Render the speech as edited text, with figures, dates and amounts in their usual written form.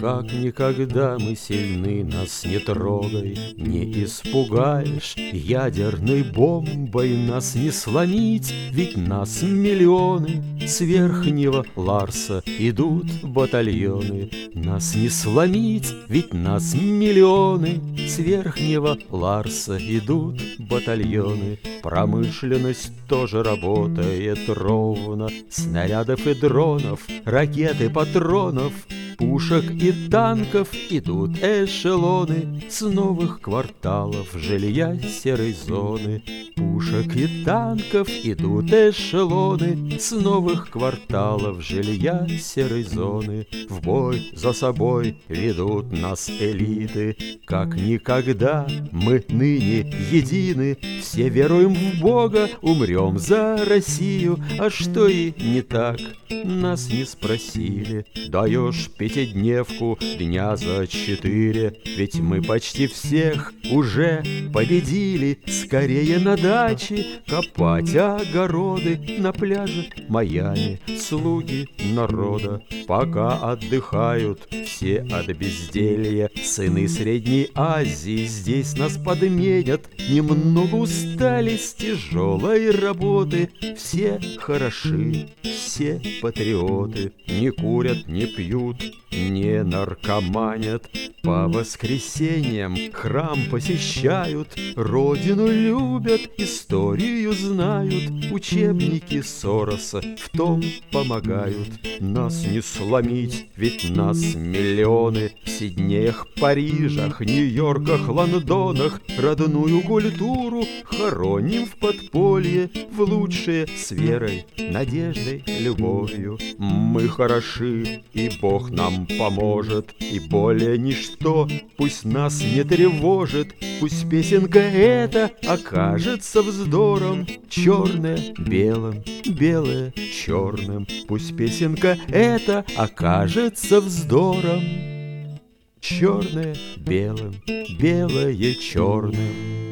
Как никогда мы сильны, нас не трогай, не испугаешь. Ядерной бомбой нас не сломить, ведь нас миллионы. С верхнего Ларса идут батальоны. Нас не сломить, ведь нас миллионы. С верхнего Ларса идут батальоны. Промышленность тоже работает ровно. Снарядов и дронов, ракет и патронов, пушек и танков идут эшелоны с новых кварталов жилья серой зоны. Пушек и танков идут эшелоны с новых кварталов жилья серой зоны. В бой за собой ведут нас элиты, как никогда мы ныне едины. Все веруем в Бога, умрем за Россию, а что и не так, нас не спросили. Даешь пятидневку дня за 4, ведь мы почти всех уже победили. Скорее на даче копать огороды, на пляже Майами слуги народа. Пока отдыхают все от безделья, сыны Средней Азии здесь нас подменят. Немного устали с тяжелой работы, все хороши, все патриоты. Не курят, не пьют, не наркоманят, по воскресеньям храм посещают, родину любят, историю знают, учебники Сороса в том помогают. Нас не сломить, ведь нас миллионы. В Сиднеях, Парижах, Нью-Йорках, Лондонах родную культуру хороним в подполье, в лучшее с верой, надеждой, любовью. Мы хороши, и Бог нам поможет, и более ничто пусть нас не тревожит. Пусть песенка эта окажется вздором, черное белым, белое черным. Пусть песенка эта окажется вздором, черное белым, белое черным.